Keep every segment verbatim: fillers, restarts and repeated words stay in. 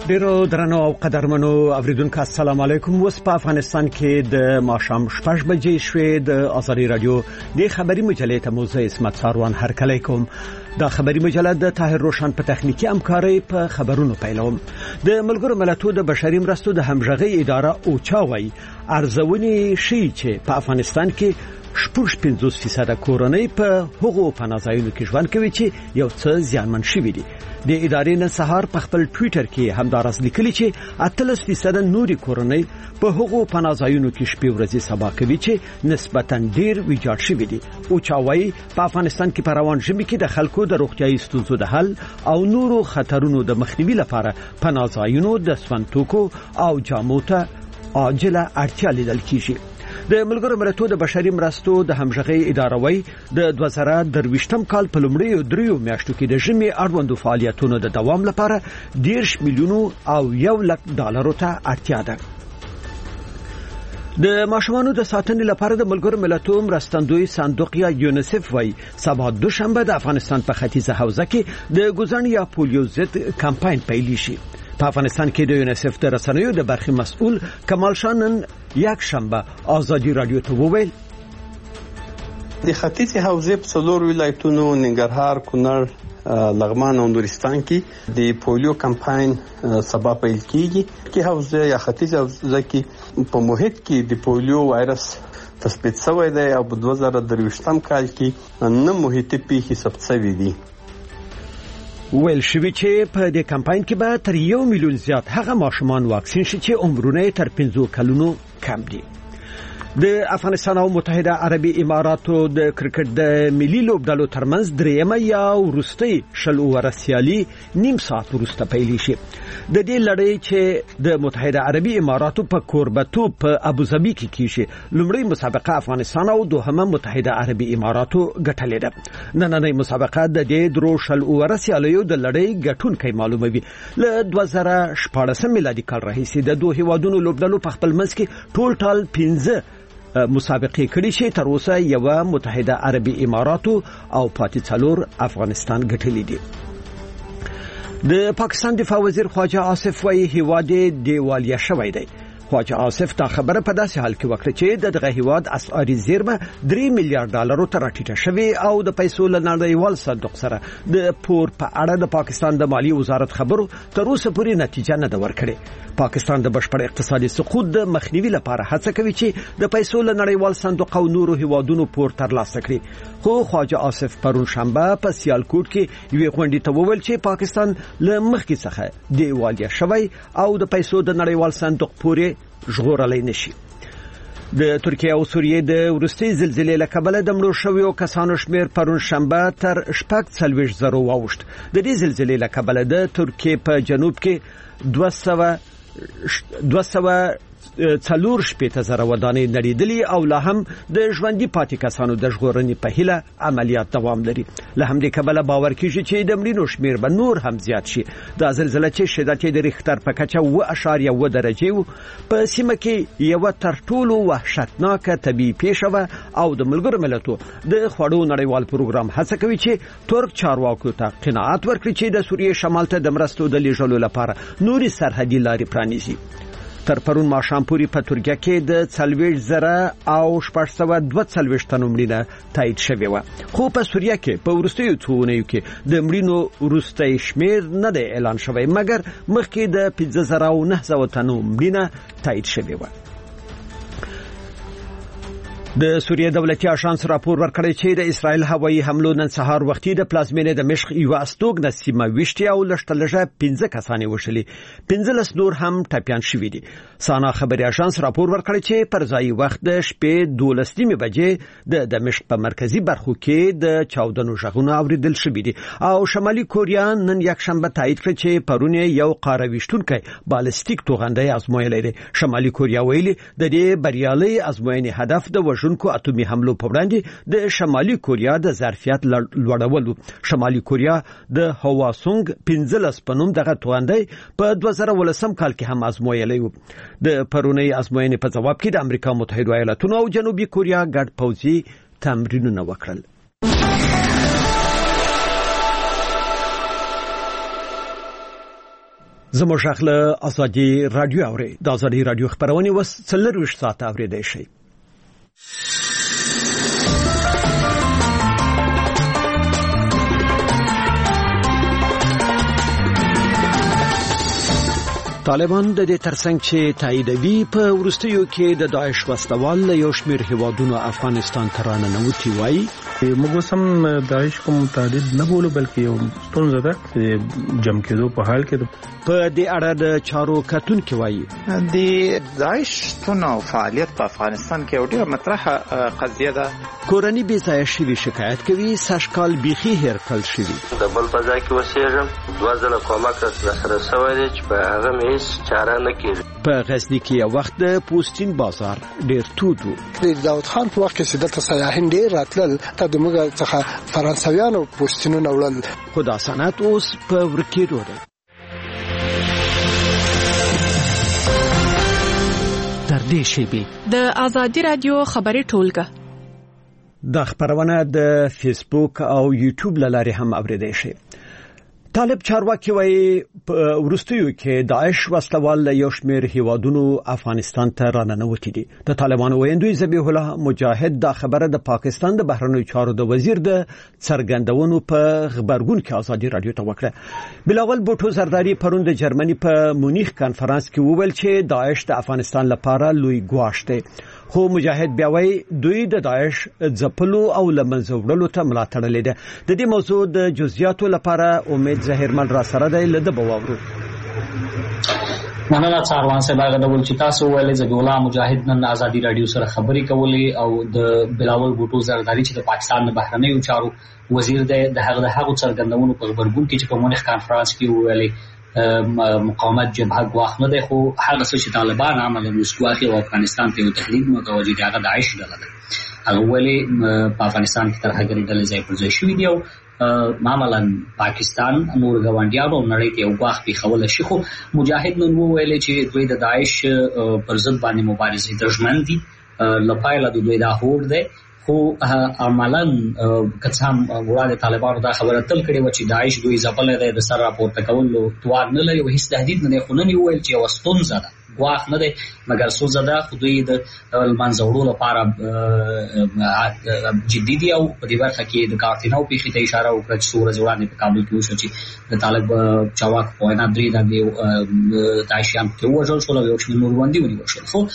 ډیرو درنو او قدرمنو اوریدونکو السلام علیکم. وس په افغانستان کې د ماښام شپږ بجې شوې. د ازادي رادیو د خبري مجلې ته موزه اسمت ساروان هرکلی کوم. دا خبري مجله د طاهر روشن په تخنیکی همکاري په خبرونو پیلوم. د ملګرو ملتونو د بشري مرستو د همغږي اداره اوچاوي ارزونې شي چې په افغانستان کې شپږ پنځوس فیصد کورنۍ په هغو پناهځایونو کې ژوند کوي چې یو څه زیانمن شوي دي. د ادارې نن سهار په خپل ټوئیټر کې همدارس لیکلي چې اتلس فیصد نوري کورنۍ په هغو پناهځایونو کې شپې ورځې سبا کوي چې نسبتاً ډیر ویجاړ شوي دي. اوچاوي په افغانستان کې په روان ژمي کې د خلکو د روغتیايي ستونزو د حل او نورو خطرونو د مخنیوي لپاره پناهځایونو د سونتوکو او جامو ته عاجله اړتیا لیدل کیږي. د ملګرو ملتونو د بشري مرستو د همغږي اداره وای د دوه زره درویشتم کال په لومړیو دریو میاشتو کې د ژمي اړوندو فعالیتونو د دوام لپاره دیرش میلیونو او یو لک ډالرو ته اړتیا ده. د ماشومانو د ساتنې لپاره د ملګرو ملتونو مرستندوی صندوق یا یونیسف وای سبا دوشنبه د افغانستان په ختیځه حوزه کې د ګوزن یا پولیو ضد کمپاین پیل شي. په افغانستان کې د یونیسف د رسنیو د برخې مسؤل کمال شانن یک شنبه ازادي رادیو ته وویل د ختیځې حوزې په څلور ولایتونو ننګرهار، کونړ، لغمان او نورستان کې د پولیو کمپاین سبا پیل کیږي. کې حوزه یا ختیځې حوزه کې په محیط کې د پولیو وایرس تثبیت شوی دی او په دوه زره درویشتم کال کې نه محیطي پیښې ثبت شوي دي. ویل شوی چې په دې کمپاین کې به تر یو میلیون زیات هغه ماشومان واکسین شي چې عمرونه تر پنځو کلونو کم دي. د افغانستان او متحده عربي اماراتو د کرکټ د ملي لوبډلو ترمنځ دریمه یا وروستۍ شل اووره سیالي نیم ساعت وروسته پیل شي. د دې لړۍ چې د متحده عربي اماراتو په کوربتوب په ابوظبي کې کیږي لومړی مسابقه افغانستان او دوهمه متحده عربي اماراتو ګټلې ده. نننۍ مسابقه د دې درو شل اووره سیالیو د لړۍ ګټونکي معلوموي. له دوه زره شپاړسم میلادي کال راهیسې د دوه هیوادونو لوبډلو په خپل منځ کې ټول ټال پنځه مسابقې کړي چې تر اوسه یو متحده عربي اماراتو او پاتې څلور افغانستان ګټلې دي. د پاکستان دفاع وزیر خواجه آصف وایي هیواد دیوالیه شوی دی. خواجه آصف دا خبره په داسې حال کې وکړه چې دغه هیواد اسعاري زیرمه درې میلیارډ ډالرو ته راټیټه شوې او د پیسو له نړیوال صندوق سره د پور په اړه د پاکستان د مالی وزارت خبرو تر اوسه پورې نتیجه نه ده ورکړې. پاکستان د بشپړ اقتصادي سقوط د مخنیوي لپاره هڅه کوي چې د پیسو له نړیوال صندوق او نورو هیوادونو پور ترلاسه کړي. خو خواجه آصف پرون شنبه په سیالکوټ کې یوې غونډې ته وویل چې پاکستان له مخکې څخه دیوالیه شوی او د پیسو د نړیوال صندوق پورې ژغورلای نشي. د ترکیه او سوریې د وروستي زلزلې له کبله د مړو شویو کسانو شمیر پرون شنبه تر شپږ څلوېښت زره واوښت. د دې زلزلې له کبله د ترکیې په جنوب کې دوه سوه دوه سوه څلور شپېته زره ودانۍ نړېدلې او لا هم د ژوندي پاتې کسانو د ژغورنې په هیله عملیات دوام لري. له همدې کبله باور کیږي چې د مړینو شمیر به نور هم زیات شي. دا زلزله چې شدت یې د ریختر په کچه اوه اعشاریه اوه درجې و په سیمه کې یوه تر ټولو وحشتناکه طبیعي پیښه وه او د ملګرو ملتونو د خوړو نړیوال پروګرام هڅه کوي چې ترک چارواکو ته قناعت ورکړي چې د سوریې شمال ته د مرستو د لیږلو لپاره نوري سرحدي لارې پرانیزي. تر پرون ماښام پورې په ترکیه کې د څلوېښت زره او شپږ سوه دوه څلوېښت تنو مړینه تایید شوې وه. خو په سوریه کې په وروستیو څو اونیو کې د مړینو وروستی شمیر نه دی اعلان شوی مګر مخکې د پنځه زره او نهه سوه تنو مړینه تایید شوې وه. د سوریه دولتي آژانس راپور ورکړی چې د اسرائیل هوایي حملو نن سهار وختي د پلازمینې د مشق یوه استوګنه سیمه ویشتې او لږترلږه پنځه کسان یې وشلي. پنځلس نور هم ټپیان شوي دي. سانا خبري آژانس راپور ورکړی چې پر ځایي وخت د شپې دولس نیمې بجې د دمشق په مرکزي برخو کې د چاودنو غږونه اوریدل شوي دي او شمالي کوریا نن یکشنبه تایید کړ چې پرون یو قاره ویشتونکی بالستیک توغندی ازمویلی دی. شمالي کوریا ویلي د دې بریالي ازموینې هدف د وژونکو اتومي حملو په وړاندې د شمالي کوریا د ظرفیت لوړول. شمالي کوریا د هواسونګ پنځلس په نوم دغه توغندی په دوه زره ولسم کال کې هم ازمویلی و. د پرونی ازموینې په جواب کې د امریکا متحده ایالاتونو او جنوبي کوریا ګډ پوځي تمرینونه وکړل. زموږ غږ ازادي رادیو اوري د ازادي رادیو خبرونه وس څلور ساعت اوریدای شي. طالبان د دې ترڅنګ چې تاییدوي په ورستیو کې د داعش وسلوال یو شمېر هیوادونو افغانستان ته راننوتي وایي موږ هم داعش کوم تهدید نه بولو بلکې یو ستونزه ده جمع کېدو په حال کې په دې اړه د چارو کتونکو وایي د داعش تون او فعالیت په افغانستان کې ډېره مطرحه قضیه ده. کورنۍ بې ځایه شوي شکایت کوي سږکال بیخي هېر کړل شوي د بل په ځای کې اوسېږم دوه ځله کومک راسره شوی دی چې په هغه مې هېڅ چاره نه کېږي. په غزني کې یو وخت د پوستین بازار ډېر تود و. د داود خان په وخت کې چې دلته سیاحین ډېر راتلل ته د موږ څخه فرانسویانو پوستینونه وړل خو دا صنعت اوس په ورکېدو دی. تر دې شیبې د ازادي رادیو خبري ټولګه د خبرونه د فیسبوک او یوټیوب لاري هم اوریدای شي. طالب چارواکي وایي په ورستیو کې داعش وسلوال یو شمېر هیوادونو افغانستان ته راننوتي دي. د طالبانو ویندوی ذبیح الله مجاهد دا خبره د پاکستان د بهرنیو چارو د وزیر د څرګندونو په خبرګون کې ازادي رادیو ته وکړه. بلاول بوټو زرداری پرون د جرمني په مونیخ کانفرنس کې وویل چې داعش د افغانستان لپاره لوی ګواښ دی. خو مجاهد بیا وایي دوی د داعش ځپلو او لمنځه وړلو ته ملاتړ لیده. د دې موضوع د جزئیاتو لپاره امید ظاهرمن را سره دی لده بواورو. مننه څاروان صاحب هغه ډول چې تاسو ویلې ذبیح الله مجاهد نن ازادي رادیو سره خبرې کولې او د بلاول بوټو زرداری چې د پاکستان د بهرنیو چارو وزیر دی د هغه د هغو څرګندونو په خبرګون کې چې په مونیخ کانفرنس کې ویلې مقاومت جبهه غواخ نه دی خو هغه څه چې طالبان عملاً مسکواخي او افغانستان ته یو تحلیل متوجه دي هغه داعش ډله ده. هغه ولې په افغانستان کې ترهګري ډلې ځای پر ځای شوې دي او معمولاً پاکستان نور غونډیانو نړۍ ته یو غواخ پیښول شي. خو مجاهد نن وویل چې دوی د داعش پر ضد باندې مبارزه درژمن دي لپاره د دوی دا هوډ دی. خو عملاً کڅام وړاندې طالبانو دا خبره تل کړې و چې داعش دوی ځپلې ده د سر راپورته کولو توان نه لري او هیڅ تهدید نه دی. خو نن ویل چې یو ستونزه ده غواخ نه دی مګر سوزه ده خو دوی د منځه وړلو لپاره جدي دي او په دې برخه کې د کارتینو پیښې ته اشاره وکړه چې څو ورځې وړاندې په کابل کې وشو چې د طالب چواک په وینا درې د داعشیان کې وژل شول او یو شمېر نور ژوندي ونیول شول. خو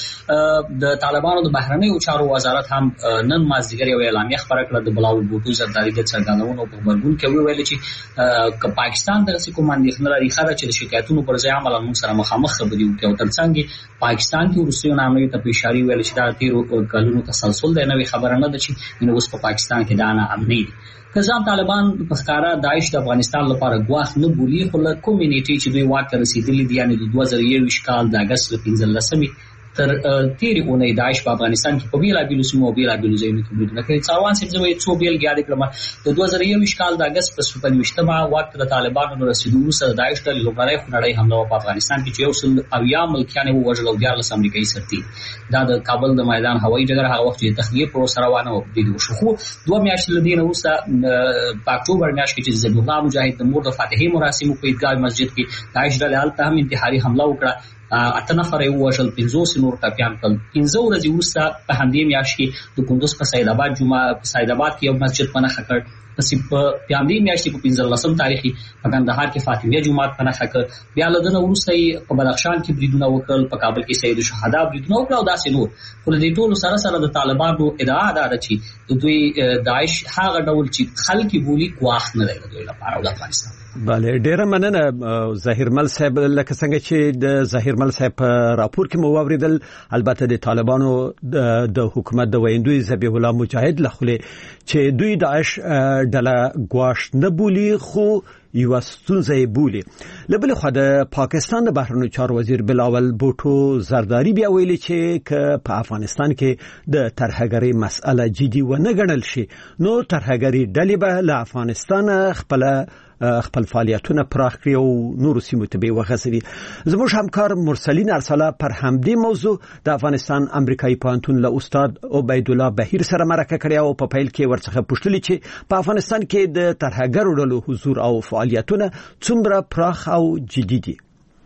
د طالبانو د بهرنیو چارو وزارت هم نن مازدیګر یو اعلامیه خپره کړه د بلاول بوټو زرداری د څرګندونو په خبرګون کې ویل چې که پاکستان دغسې کوم اندېښنه لري ښه ده چې د شکایتونو پر ځای عملاً موږ سره مخامخ خبرې وکړي او ترڅنګ پاکستان کې وروستیو نامنوي ته په اشاره ویل چې دا تیرو کلونو تسلسل دی نوې خبره نه ده چې اوس په پاکستان کې دا نه امني دي. که ځان طالبان په ښکاره داعش د افغانستان لپاره ګواښ نه بولي خو له کومې نېټې چې دوی واک ته رسېدلي دي یعنې د دوه زره یوویشت کال د اګست له پنځلسمې تر تیرې اونۍ داعش په افغانستان کې په بېلابېلو سیمو او بېلابېلو ځایونو کې بریدونه کوي. څاروان صاحب زه به یې څو بېلګې یادې کړم. د دوه زره یوویشت کال د اګست په شپږویشتمه واک ته د طالبانو له رسېدو وروسته د داعش ډلې لومړنۍ خونړۍ حمله وه په افغانستان کې چې یو سل اویا ملکیان یې ووژل او دیارلس امریکایي سرتېري. دا د کابل د میدان هوایي ډګر هغه وخت چې د تخلیې پروسه روانه وه په دې وشو. خو دوه میاشتې له دې نه وروسته په اکتوبر میاشت کې چې ذبیح الله مجاهد د مور د فاتحې مراسمو په عیدګاه مسجد کې داعش ډلې هلته هم انتحاري حمله وکړه. اته نفر یې ووژل پنځوس نور ټپیان کړل. پنځه ورځې وروسته په همدې میاشت کې د کندوز په سید آباد جمعه په سید آباد کې یو مسجد په نښه کړ. پسې په همدې میاشت کې په پنځلسم تاریخ په کندهار کې فاطمیه جومات په نښه کړ. بیا له دې نه وروسته یې په بدخشان کې بریدونه وکړل، په کابل کې سید الشهدا بریدونه وکړل او داسې نور. خو له دې ټولو سره سره د طالبانو ادعا دا ده چې دوی داعش هغه ډول چې خلک بولي ګواښ نه دی د دوی لپاره او د افغانستان. بله ډیره مننه ظاهرمل صاحب. لکه څنګه چې د ظاهرمل صاحب په راپور کې مو واوریدل، البته د طالبانو د حکومت د ویندوی ذبیح الله مجاهد لخوا چې دوی داعش ډله ګواښ نه بولي خو یو ستونزه بولي. لبل خو د پاکستان د بهرنیو چارو وزیر بلاول بوټو زرداری بیا ویلي چې ک په افغانستان کې د ترهګرۍ مسأله جدي و نه ګڼل شي نو ترهګرۍ ډلې به له افغانستان خپل خپل فعالیتونه پراخ کړي او نور سیمو ته به وغځوي. زموږ همکار مرسلین ارسله پر همدې موضوع د افغانستان امریکایي پوهنتون له استاد عبید الله بهیر سره مرکه کړې او په پیل کې ورڅخه پوښتلې چې په افغانستان کې د ترهګرو ډلو حضور او فعالیتونه څومره پراخ او جدي دي.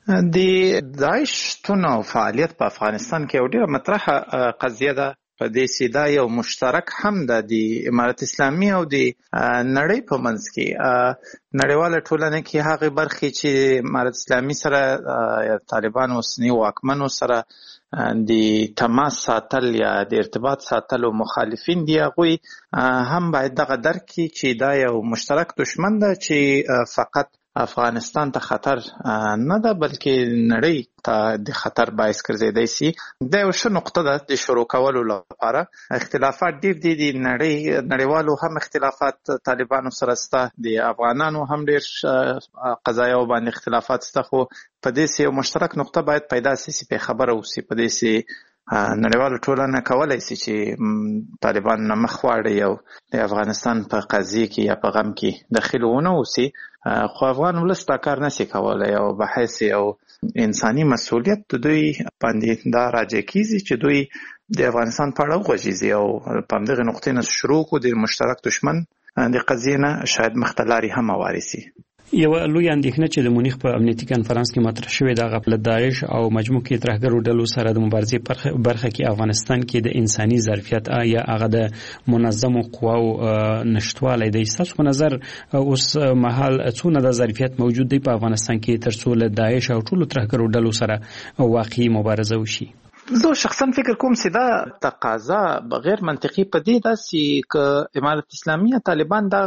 د داعش شتون او فعالیت په افغانستان کې یو ډېره مطرحه قضیه ده. په دې سیدا یو مشترک هم د امارت اسلامي او د نړۍ په منځ کې نړیواله ټولنه کې هغه برخې چې امارت اسلامي سره طالبان اوسنی واکمنو سره د تماس ساتل یا د ارتباط ساتلو مخالفین دي، هغوی هم باید دغه درک کړي چې دا یو مشترک دشمن ده چې فقط افغانستان ته خطر نه ده بلکې نړۍ ته د خطر باعث ګرځېدای شي. دا یو ښه نقطه ده د شروع کولو لپاره. اختلافات ډېر دي، د نړۍ نړیوالو هم اختلافات طالبانو سره شته، د افغانانو هم ډېر قضایاو باندې اختلافات شته، خو په دې یو مشترک نقطه باید پیدا شي چې په خبره اوسي. په دې نړیواله ټولنه کولی شي چې طالبان نه مخ واړوي او د افغانستان په قضیه کې یا په غم کې دخیل ونه اوسي، خو افغان ولس دا کار نشي کولی او بحث او انساني مسؤلیت د دوی باندې دا راجع کیږي چې دوی د افغانستان په اړه وغږیږي او په همدغې نقطې نه شروع کړو د مشترک دشمن د قضیې نه شاید مخته لارې هم هوارې شي. یو لوی اندېښنه چې د مونیخ په امنیتي کنفرانس کې مطرح شوې ده هغه د داعش او مجموعه کې ترهګرو ډلو سره د مبارزې برخه کې افغانستان کې د انساني ظرفیت یا هغه د منظمو قواو نشټوالی دی. ستاسو په نظر اوس مهال څونه د ظرفیت موجود دی په افغانستان کې تر څو له داعش او ټولو ترهګرو ډلو سره واقعي مبارزه وشي؟ زه شخصا فکر کوم چې دا تقاضا غیر منطقي په دې ده چې که امارت اسلامي طالبان دا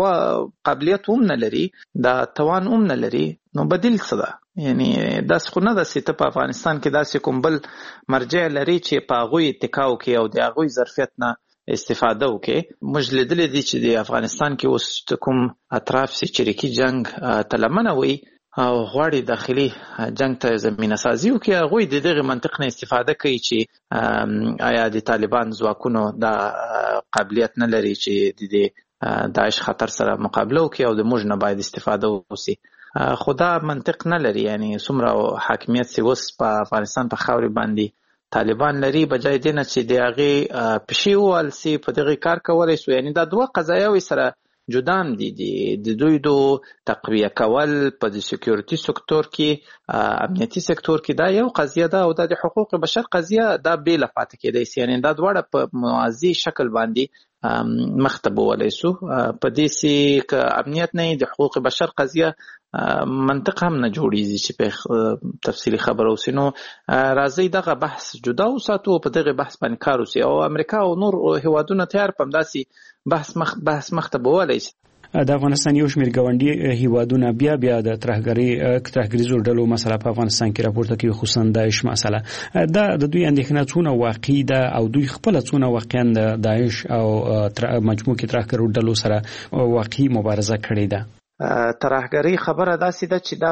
قابلیت هم نه لري، دا توان هم نه لري، نو بدیل څه ده؟ یعنی داسې خو نه ده چې ته په افغانستان کې داسې کوم بل مرجع لري چې په هغوی اتکا وکړي او د هغوی ظرفیت نه استفاده وکړي. موږ لیدلی دي چې د افغانستان کې اوس کوم اطراف چې چریکي جنگ ته لمنه وي او غواړي داخلي جنگ ته زمینه سازي وکړي، هغوی د دغه منطق نه استفاده کوي چې آیا د طالبان ځواکونو دا قابلیت نه لري چې د داعش خطر سره مقابله وکړي او د موږ نه باید استفاده وکړي. خو دا منطق نه لري. یعنی څومره حاکمیت چې اوس په افغانستان په خاورې باندې طالبان لري، بجای دې نه چې د هغې پښې ووهل سي په دغې کار کولی سو. یعنی دا دوه قضایاوې سره جدام دي. د دوی دو تقویه کول په د سکیورټي سکتور کې، امنیتي سکتور کې، دا یو قضیه ده او دا د حقوق بشر قضیه دا بیله پاتې کېدای شي. یعنی دا دواړه په موازي شکل باندې مخته بولی سو. په دې سي که امنیت نه د حقوق بشر قضیه منطق هم نه جوړیږي چې په تفصیلي خبره اوسي. نو راځي دغه بحث جدا وساتو، په دغه بحث باندې کار وسي او امریکا او نور هیوادونه تیار په همداسې بحث مخ بحث مخته بولی شي. د افغانستان یو شمېر ګاونډي هیوادونه بیا بیا د ترهګرۍ ترهګریزو ډلو مسله په افغانستان کې راپورته کوي، خصوصا داعش مسله. دا د دوی اندېښنه څونه واقعي ده او دوی خپله څونه واقعا د داعش او مجموعه کې ترهګرو ډلو سره واقعي مبارزه کړې ده؟ ترهګرۍ خبره داسې ده چې دا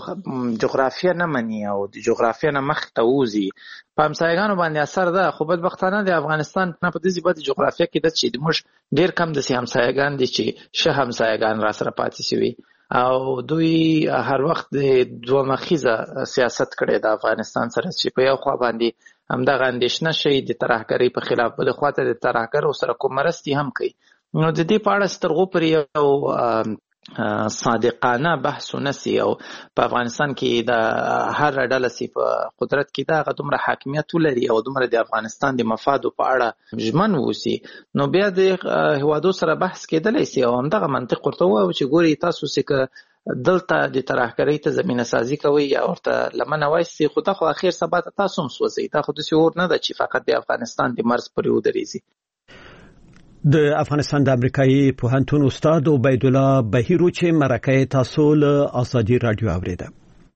په جغرافیه نه مني او د جغرافیه نه مخته وځي، په همسایګانو باندې اثر ده. خو بدبختانه د افغانستان نه په دې بعد جغرافیه کې ده چې موږ ډیر کم د همسایګان دي چې شه همسایګان را سره پاتې شوي او دوی هر وخت د دوه مخیزه سیاست کړی د افغانستان سره چې په یو خوا باندې همدغه اندېښنه شي د ترهګرۍ په خلاف، بل خوا ته د ترهګرو سره کوم مرستې هم کوي. نو د دې په اړه سترغو پر یو صادقانه بحث ونسي او په افغانستان کې د هر ډله سي په قدرت کې دا غو دومره حاکمیت ولري او دومره د افغانستان د مفادو په اړه ژمن ووسي، نو بیا د هوادو سره بحث کېدلی سي او همدغه منطق ورته وایو چې ګوري تاسو سي که دلته د ترهګرۍ ته زمینه سازي کوي یا ورته لمنه وایسي، خو دا خو اخر سبا ته تاسو هم سوځئ. دا خو داسې اور نه ده چې فقط د افغانستان د مرز پورې ودرېږي. د افغانستان د امریکایي پوهنتون استاد عبید الله بهیرو چې مرکه تاسو له ازادي رادیو اوریده.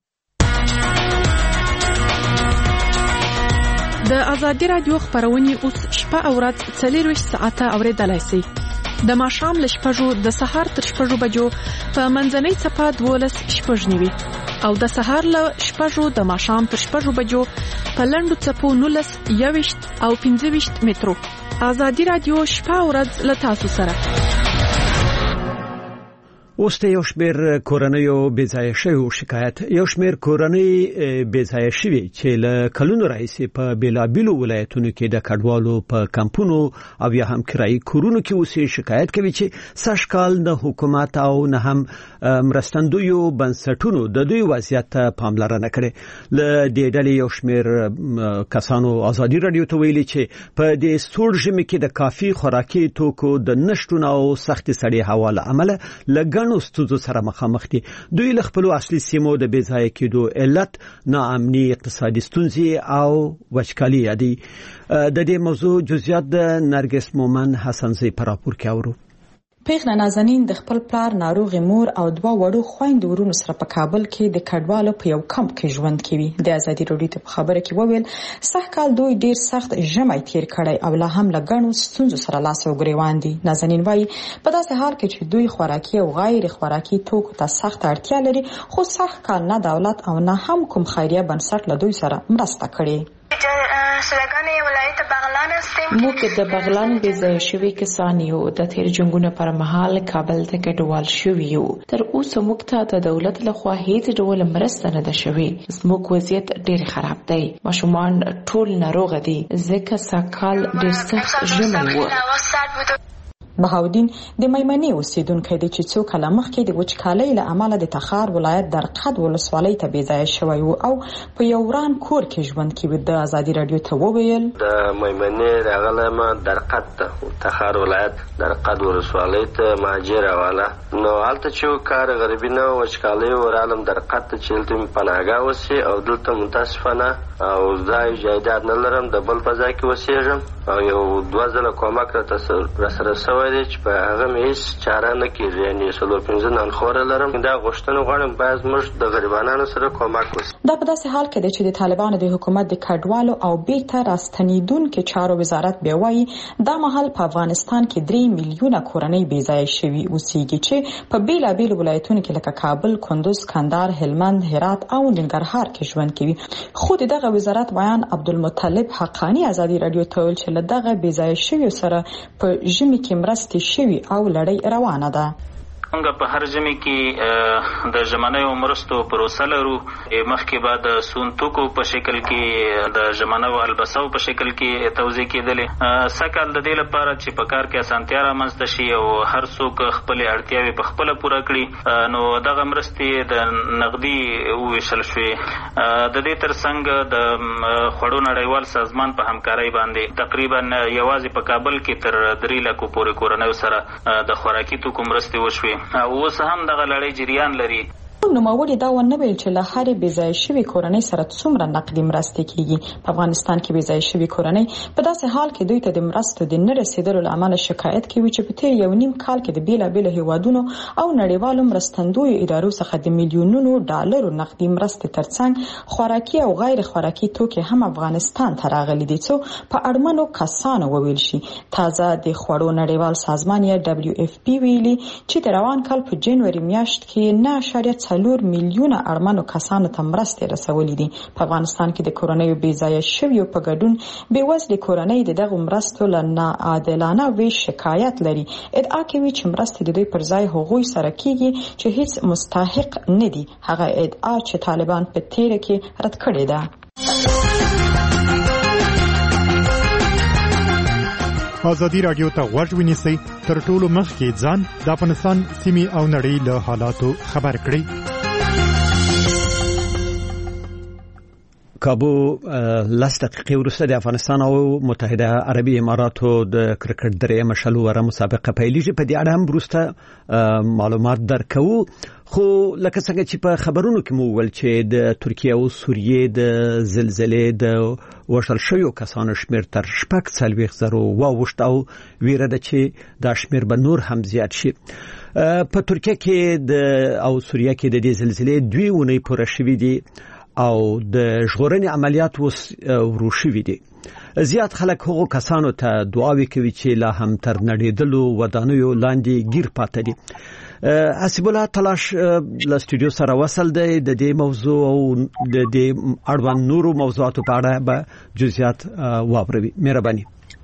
د ازادي رادیو خبرونه اوس شپه او ورځ څلور ساعته اوریدلای شئ. د ماښام له شپږو د سهار تر شپږو بجو په منځنۍ صفه دولس شپږ نیوي او د سهار له شپږو د ماښام تر شپږو بجو په لنډو څپو نولس یويشت او پنځه ویشت مترو. ازادي رادیو شپه او ورځ له تاسو سره. اوس ته یو شمېر کورنیو بېځایه شویو شکایت یو شمېر کورنۍ بېځایه شوي چې له کلونو راهیسې په بېلابېلو ولایتونو کې د کډوالو په کمپونو او یا هم کرایي کورونو کې اوسې شکایت کوي چې سږ کال نه حکومت او نه هم مرستندویو بنسټونو د دوی وضعیت ته پاملرنه کړې. له دې ډلې یو شمېر کسانو ازادي راډیو ته ویلي چې په دې سوړ ژمي کې د کافي خوراکي توکو د نشتون او سختې سړې هوا له امله لګ نو ستونزو سره مخامخ دي. دوی له خپل اصلي سیمو د بېځایه کېدو علت ناامني، اقتصادي ستونزې او وچکالي دي. د دې موضوع جزئیات د نرګس مومن حسنزی په راپور کې اورو. پیغله نازنین د خپل پلار ناروغ مور او دوه وړو خويندو ورونو سره په کابل کې د کډوالو په یو کمپ کې ژوند کوي. د ازادي راډیو ته خبره کې وویل سږ کال دوی ډیر سخت ژمی تیر کړی او لا هم لګڼو ستونزو سره لاس او ګریوان دي. نازنین وايي په داسې حال کې چې دوی خوراکي او غیر خوراکي توکو ته سخت اړتیا لري، خو سږ کال نه دولت او نه هم کوم خیریه بنسټ له دوی سره مرسته کړي. موږ د بغلان بېځایه شوي کسان یو. د تیر جنګونو پر مهال کابل ته کډوال شوي یو. تر اوسه موږ ته د دولت لخوا هیڅ ډول مرسته نه ده شوې. زموږ وضعیت ډیر خراب دی. ماشومان ټول ناروغ دي ځکه سږکال ډیر سخت ژمی و. بهاودین د میمنې اوسیدونکی دی چې څو کاله مخکې د وچکالۍ له امله د تخار ولایت درقد ولسوالۍ ته بېځایه شوی و او په یو وران کور کې ژوند کوي. د ازادي راډیو ته وویل د میمنې راغلم درقد ته تخار ولایت درقد ولسوالۍ ته مهاجر والا نو هلته چې کار غریبي نه وچکالۍ ورالم درقد ته چې دلته پناهګاه اوسې او دلته متاسفانه او ځای جایداد نه لرم، د بل په ځای کې اوسېږم او یو دوه ځله کومک راسره شوی دی چې په هغه مې هېڅ چاره نه کېږي. یعنې څلور پنځه نانخوره لرم. دا غوښتنه غواړم باید موږ د غریبانو سره کومک وشي. دا په داسې حال کې دی چې د طالبانو د حکومت د کډوالو او بیرته راستنیدونکو چارو وزارت بیا وایي دا مهال په افغانستان کې درې میلیونه کورنۍ بېځایه شوي اوسېږي چې په بېلابېلو ولایتونو کې لکه کابل، کندوز، کندهار، هلمند، هرات او ننګرهار کې ژوند کوي. خو د دغه وزارت بیان عبدالمطلب حقانی ازادي راډیو ته ویل چې له دغه بېځایه شویو سره په ژمي کې مرستې شوي او لړۍ روانه ده. موږ په هر ژمي کې د ژمنیو مرستو پروسه لرو. مخکې به د سون توکو په شکل کې د ژمنیو البسو په شکل کې توزیع کېدلې. سږکال د دې لپاره چې په کار کې اسانتیا رامنځته شي او هر څوک خپلې اړتیاوې په خپله پوره کړي نو دغه مرستې د نغدي وویشل شوې. د دې ترڅنګ د خوړو نړیوال سازمان په همکارۍ باندې تقریبا یوازې په کابل کې تر درې لکو پورې کورنیو سره د خوراکي توکو مرستې وشوې. اوس هم دغه لړۍ جریان لري. نوموړي دا ونه ویل چې له هرې بېځایه شوې کورنۍ سره څومره نقدي مرستې کېږي. په افغانستان کې بېځایه شوې کورنۍ په داسې حال کې دوی ته د مرستو د نه رسېدلو له امله شکایت کوي چې په تېر یو نیم کال کې د بېلابېلو هیوادونو او نړیوالو مرستندویو ادارو څخه د میلیونونو ډالرو نقدي مرستې ترڅنګ خوراکي او غیر خوراکي توکي هم افغانستان ته راغلي دي څو په اړمنو کسانو وویل شي. تازه د خوړو نړیوال سازمان یا دبلیو اف پی ویلي چې د روان کال په جنوري میاشت کې نه اشاریه څلور میلیونه اړمنو کسانو ته مرستې رسولې دي. په افغانستان کې د کورنیو بېځایه شویو په ګډون بېوزلې کورنۍ د دغو مرستو له ناعادلانه ویش شکایت لري. ادعا کوي چې مرستې د دوی پر ځای هغوی سره کېږي چې هیڅ مستحق نه دي. هغه ادعا چې طالبان په تېره کې رد کړې ده. ازادي راډیو ته غوږ ونیسئ تر ټولو مخکې ځان د افغانستان سیمې او نړۍ له حالاتو خبر کړئ. کابو لس دقیقې وروسته د افغانستان او متحده عربي اماراتو د کرکټ درېیمه شلوره مسابقه پیلېږي. په دې اړه هم وروسته معلومات درکوو. خو لکه څنګه چې په خبرونو کې مو وویل چې د ترکیه او سوریې د زلزلې د وژل شویو کسانو شمېر تر شپږ څلوېښت زرو واوښت او ویره ده چې دا شمېر به نور هم زیات شي. په ترکیه کې د او سوریه کې د دې زلزلې دوی اونۍ پوره شوي دي او د ژغورنې عملیات اوس ورو شوي دي. زیات خلک هغو کسانو ته دعاوې کوي چې لا هم تر نړېدلو ودانیو لاندې گیر پاتې دي. حسیب الله تلاش له استودیو سره وصل دی. د دې موضوع او د دې اړوند نورو موضوعاتو په اړه به جزئیات واوروي. مهرباني.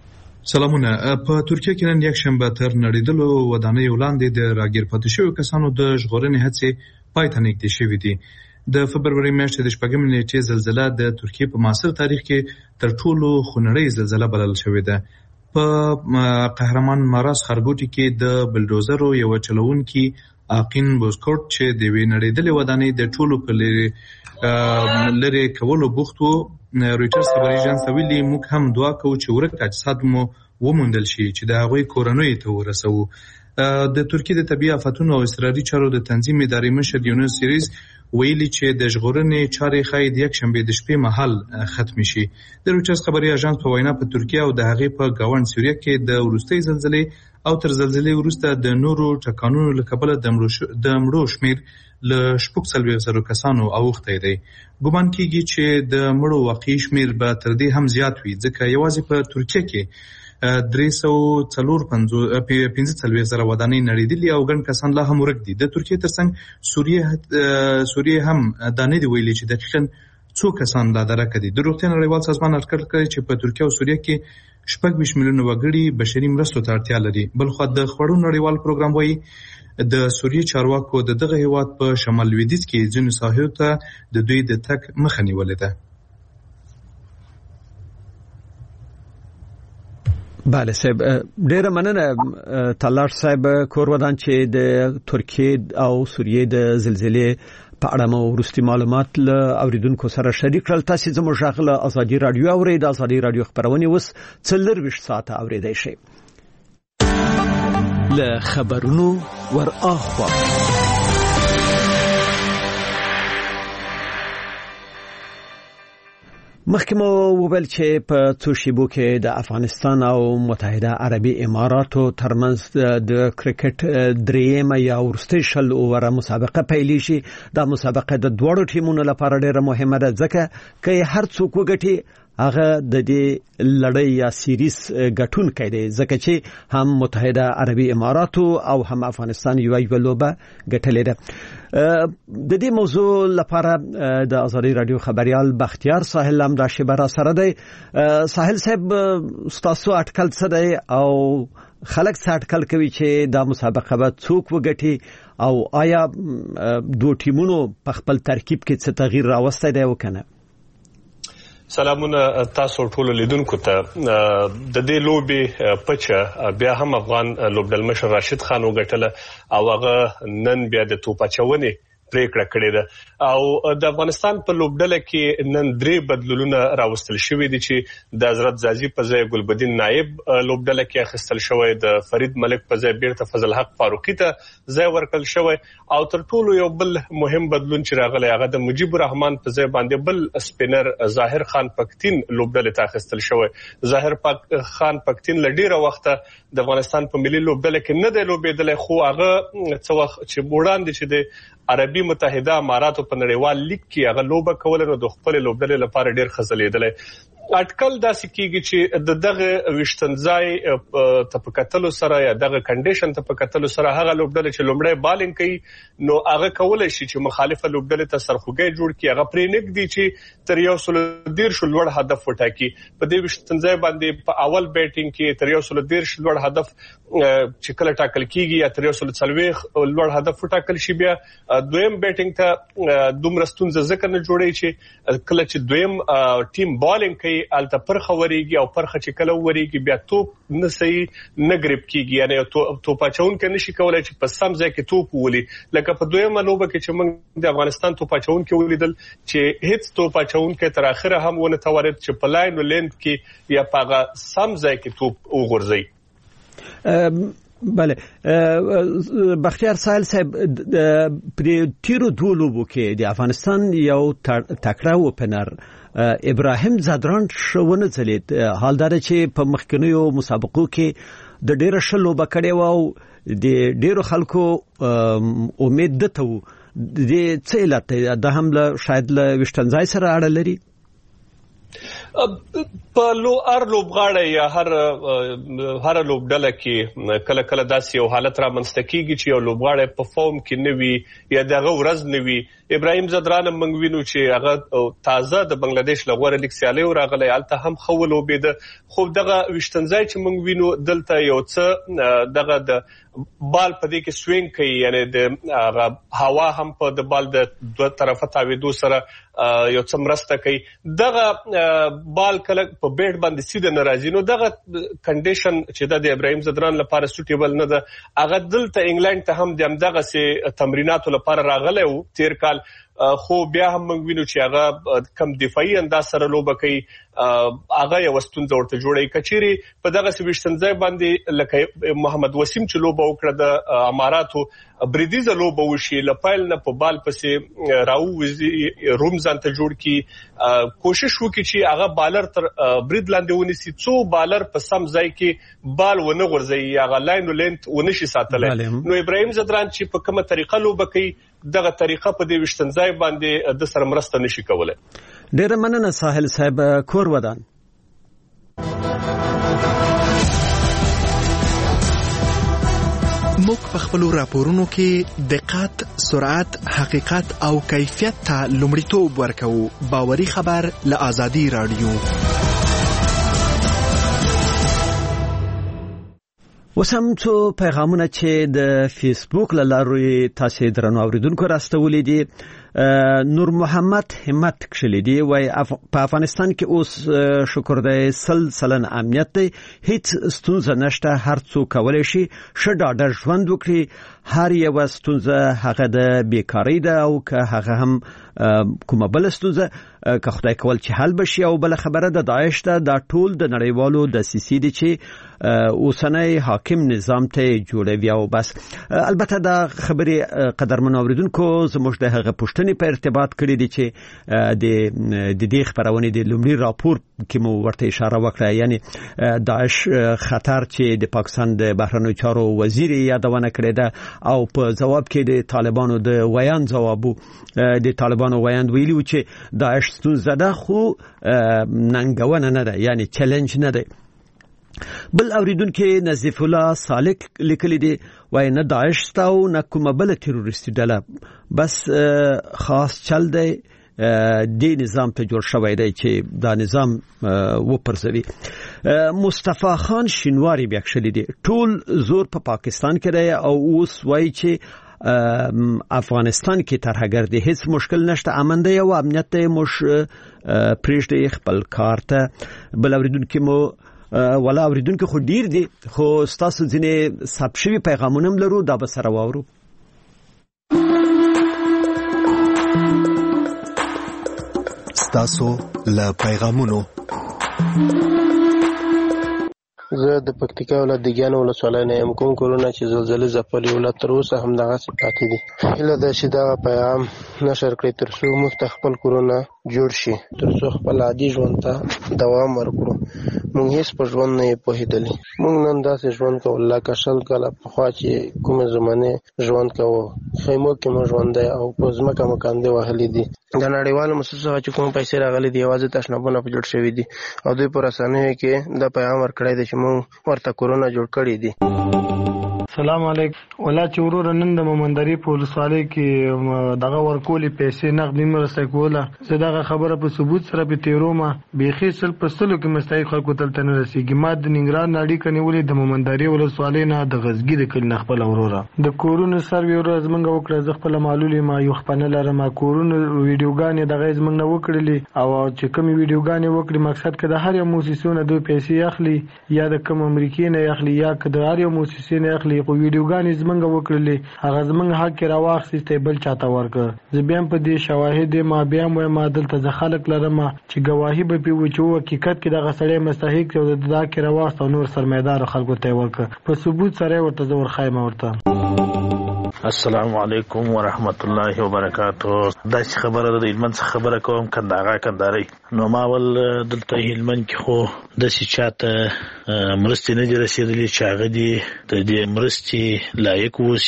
سلامونه. په ترکیه کې نن یک شنبه تر نړیدلو ودانیو لاندې د راګیر پاتې شویو کسانو د ژغورنې هڅې پای ته نږدې شوې دي. د فبروري میاشتې د شپږمې نیټې زلزله د ترکیه په معاصر تاریخ کې تر ټولو خونړۍ زلزله بلل شوې ده. په قهرمان ماراس ښارګوټي کې د بلډوزرو یو چلوونکي آقین بوسکوټ چې د یوې نړیدلې ودانۍ د ټولو په لرې لرې کولو بوخت و، رویټرز خبري اژانس ته ویلي موږ هم دعا کوو چې ورک اجساد مو وموندل شي چې د هغوی کورنیو ته ورسوو. د ترکیه د طبیعي آفتونو او اضطراري چارو د تنظیم ادارې مشر یونس سیریز ویلي چې د ژغورنې چارې ښایي د یک شنبې د شپې مهال ختم شي. د رویټرز خبري اژانس په وینا په ترکیه او د هغې په ګاونډ سوریه کې د وروستۍ زلزلې او تر زلزلې وروسته د نورو ټکانونو له کبله د مړو شمېر له شپږ څلوېښت زرو کسانو اوښتی دی. ګومان کېږي چې د مړو واقعي شمېر به تر دې هم زیات وي، ځکه یوازې په ترکیه کې درې سوه څلور پنځه څلوېښت زره ودانۍ نړېدلي او ګڼ کسان لا هم ورک دي. د ترکیې ترڅنګ سوریه سوریه هم دا نه دي ویلي چې دقیقاً څو کسان لا درکه دي. د روغتیا نړیوال سازمان اټکل کوي چې په ترکیه او سوریه کې شپږ ویشت میلیونه وګړي بشري مرستو ته اړتیا لري. بلخوا د خوړو نړیوال پروګرام وایي د سوریې چارواکو د دغه هیواد په شمال لویدیځ کې ځینو ساحو ته د دوی د تګ مخه نیولې ده. بله صاحب، ډیره مننه تلاش صاحب کورودان چې د ترکیه او سوریې د زلزلې په اړه مو وروستي معلومات له اوریدونکو سره شریک کړل. تاسو زموږ غږ له ازادي رادیو اورئ. د ازادي رادیو خبرونه اوس څلورویشت ساعته اوریدای شئ. له خبرونو ور اخوا مخکې مو وویل چې په څو شیبو کې د افغانستان او متحده عربي اماراتو ترمنځ د کرکټ درېیمه یا وروستۍ شل اووره مسابقه پیل شي. دا مسابقه د دواړو ټیمونو لپاره ډېره مهمه ده، ځکه که هر څوک وګټي هغه د دې لړۍ یا سیریز ګټونکی دی، ځکه چې هم متحده عربي اماراتو او هم افغانستان یو یو لوبه ګټلې ده. د دې موضوع لپاره د ازادي رادیو خبريال بختیار ساحل هم د شبره سره دی. ساحل صاحب، تاسو اټکل څه دی او خلک څه اټکل کوي چې دا مسابقه به څوک وګټي او آیا دوه ټیمونو په خپل ترکیب کې څه تغییر راوستی دی وکنه؟ سلامونه تاسو ټول لیدونکو ته. د دې لوبې پچه بیا هم افغان لوبډل مشر راشد خان وګټله او هغه نن بیا د توپچونې پریکړه کړې ده او د افغانستان په لوبډله کې نن درې بدلونونه راوستل شوې دي چې د حضرت زازي په ځای ګلبدین نائب لوبډله کې اخیستل شوی، د فرید ملک په ځای بیرته فضل حق فاروقي ته ځای ورکړل شوی او تر ټولو یو بل مهم بدلون چې راغلی هغه د مجيب الرحمن په ځای باندې بل سپینر ظاهر خان پکتین لوبډله ته اخیستل شوی. ظاهر خان پکتین لډیره وخت د افغانستان په ملي لوبډله کې نه دی لوبېدلی، خو هغه څه وخت چې وړاندې چې د عربي متحده اماراتو په نړیوال لیګ کې هغه لوبه کوله نو د خپل لوبډلې لپاره ډیر خزلېدلی. اټکل داسې کیږي چې د دغه وشتنځای ته په کتلو سره یا دغه کنډیشن ته په کتلو سره هغه لوبډلې چې لومړی بالینګ کوي نو هغه کولای شي چې مخالفه لوبډلې ته سرخوږی جوړ کړي، هغه پرې نږدې چې تر یو سل دیرش لوړ هدف وټاکي. په دې وشتنځای باندې په اول بیټینګ کې تر یو سل دیرش لوړ هدف چې کله ټاکل کیږي یا تر یو سل څلوېښت لوړ هدف وټاکل شي، بیا دویم بیټینګ ته دومره ستونزه ځکه نه جوړي چې کله چې دویم ټیم بالینګ کوي الته پرخه وریږي او پرخه چې کله وریږي بیا توپ نه صحیح نه ګریپ کیږي، یعنی توپ اچون کې نشي کولای چې په سم ځای کې توپ ولي. لکه په دویمه لوبه کې چې موږ د افغانستان توپ اچون کې ولیدل چې هیڅ توپ اچون کې تر اخره هم ونه تورید چې په لاین ولند کې یا په سم ځای کې توپ وغورځي. بله بختیار ساحل صاحب، پر تیرو دوه لوبو کې د افغانستان یو تکړه اوپنر ابراهیم زادران شونه ځلید، حال دا چې په مخکنیو مسابقو کې د ډیره شلو بکړې و او د ډیرو خلکو امید دته و د څه علت د هم له شاید له وشتنځای سره اړه لري. په لو ار لوبغاړی یا هر هر لوبډله کې کله کله داسې یو حالت را منځته کیږي چې یو لوبغاړی په فورم کې نه وي یا دغه ورځ نه وي. ابراهیم ځدران موږ وینو چې هغه تازه د بنگلاديش له غوړه لیګ سیالي راغلی الته هم خو لوبېده خو دغه وشتنځای چې موږ وینو دلته یو څه دغه د بال په دې کې سوینګ کوي یعنی د هوا هم په د بال د دوه طرفه تاویدو سره یو څه مرسته کوي. دغه بال کله په بیټ باندې سیده ناراضي نو دغه کنډیشن چې د ابراهیم ځدران لپاره سوټیبل نه ده. هغه دلته انګلند ته هم د دغه سي تمریناتو لپاره راغلی وو تیر کال خو بیا هم موږ وینو چې هغه کم دفاعي انداز سره لوبه کوي هغه یو ستونزه ورته جوړوي. کچيري په دغه سويشتنځای باندې لکه محمد وسیم چې لوبه وکړه د اماراتو بریدیزه لوبه وشي لپایل نه په بال پسې راو روم ځان ته جوړ کی کوشش وکړي چې هغه بالر تر برید لاندې ونیسي څو بالر په سم ځای کې بال ونه غورځي هغه لاین لینت ونشي ساتلای. نو ابراهیم ځدران چې په کومه طریقه لوبه کوي دغه طریقه په دې وشتنځای باندې د سره مرسته نشي کولای. ډېر مننه ساحل صاحب کور ودان. موږ په خپل راپورونو کې دقت، سرعت، حقیقت او کیفیت ته لومړیتوب ورکوو. باوري خبر له آزادي رادیو. وسم څو پیغامونه چې د فیسبوک له لارې تاسو درنو اوریدونکو راستولې دي. نور محمد همت کښلې دی وای په افغانستان کې اوس شکر دی سل سلن امنیت دی هیڅ ستونزه نشته هر څوک کولای شي ښه ډاډه ژوند وکړي. هر یو ستونزه هغه د بیکاری ده او که هغه هم کومه بل ستونزه که خدای کول چې حل بشي. او بل خبره د داعش ده دا ټول د نړیوالو د سیسي دي چې اوسنۍ حاکم نظام ته جوړوي او بس. البته دا خبرې قدرمن اوریدونکو زموږ د هغه پوښتنې په ارتباط کړې دي چې د د دې خبرونه د لومړي راپور کې مو ورته اشاره وکړه یعنی داعش خطر چې د پاکستان د بهرنیو چارو وزیر یادونه کړې ده او په جواب کې د طالبانو د ویان جوابو د طالبانو ویان ویلي چې داعش ستونزه ده خو ننګونه نه ده یعنی چیلنج نه ده. بل اوریدونکو نظیف الله صالح لیکلی دی وای نه داعش ستاو نه کومه بل تروریستي ډله بس خاص چل دی د نظام ته جوړ شوی دی چې دا نظام وپرځوي. مصطفی خان شینواری بیا کښلی دی ټول زور په پا پاکستان کې دی او اوس وای چې افغانستان کې ترهګردي هیڅ مشکل نشته امن دی او امنیت ته مش پریږدي خپل کار ته. بل اوریدونکو مو ولا اوریدونکو خو ډیر دي خو تاسو ځینې ثبت شوی پیغامونه هم لرو دا به سره واورو. تاسو له پیغامونو زه د پکتیکا ولایت د ګیان ولسوالۍ نه یم. کوم کورونه چې زلزلې ځپلي ولایت تر اوسه هم دغسې پاتې دي. هیله ده چې دغه پیغام نشر کړئ تر څو موږ ته خپل کورونه جوړ شي تر څو خپل عادي ژوند ته دوام ورکړو. موږ هیڅ په ژوند نه یې پوهېدلي. موږ نن داسې ژوند کوو لکه شل کاله پخوا چې کومې زمانې ژوند کوو. خیمو کې مو ژوندی او په ځمکه مو کاندې وهلي دي. د نړیوالو مؤسسو څخه چې کوم پیسې راغلي دي یوازې تشنابونه په جوړ شوي دي او دوی په رسنیو کې دا پیغام ورکړی دی چې موږ ورته کورونه جوړ کړي دي. سلام علیکم. ولا چې ورور نن د مومندري په ولسوالۍ کې دغه ورکولې پیسې نقدي مرسته کوله زه دغه خبره په ثبوت سره په تیرومه بیخي سل په سلو کې مستحق خلکو تل ته نه رسیږي. ما د ننګرهار ناړي کنيولې د مومندري ولسوالۍ نه د غزګي د کلی نه خپل وروره د کورونو سروي ورځ منګه وکړه. زه خپل معلومي ما یو خپل لرم کورونو ویډیوګانې دغه زمنګ نه وکړلې او چې کوم ویډیوګانې وکړي مقصد کده هر یو موسسونه دوی پیسې اخلي یا د کوم امریکای نه اخلي یا کده هر یو موسسې نه اخلي خو ویډیوګانې زمنګ وکړلې هغه زمنګ حق راواخسته بل چاته ورکړ. زه بیا په دې شواهد ما بیا مې ما دلته ځ خلک لرم چې گواهی به پیو چې حقیقت کې دغه سړی مستحق او د دا کې راواخته نور سرمایدار خلکو ته ورکړ په ثبوت سره ورته زور خایمه ورته. السلام علیکم ورحمت الله وبرکاتہ. دا خبره د هلمند خبره کوم کندهار کندهاري نو ما ول دلته هلمند کې خو د سچاته مرستې نه دي رسیدلې چې هغه دي د دې مرستې لایق وسی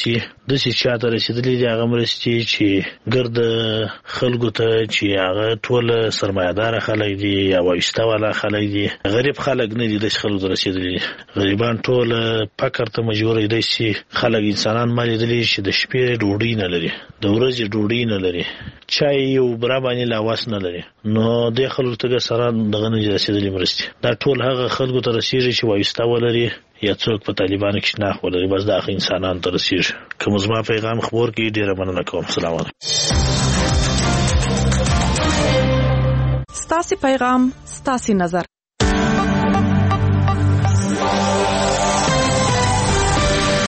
د شي چاته رسیدلې دي هغه مرستې چې ګرد خلکو ته چې هغه ټول سرمایدار خلک دي یا وایسته والا خلک دي غریب خلک نه دي د خلکو ته رسیدلې غریبان ټول فقر ته مجبور دي چې خلک انسانان مال دي چې د شپې ډوډۍ نه لري د ورځې ډوډۍ نه لري چای یو برا باندې لاواس نه لري نو د خلکو ته سره دغه نه رسیدلې مرستې دا ټول هغه خلکو ته رسیږي چې وایسته ولري یا څوک په طالبانو کې شناخت ولري بس دا انسانان ته رسیږي کوم زما پیغام خبر کې ډیره مننه کوم. السلام علیکم. ستاسو پیغام ستاسو نظر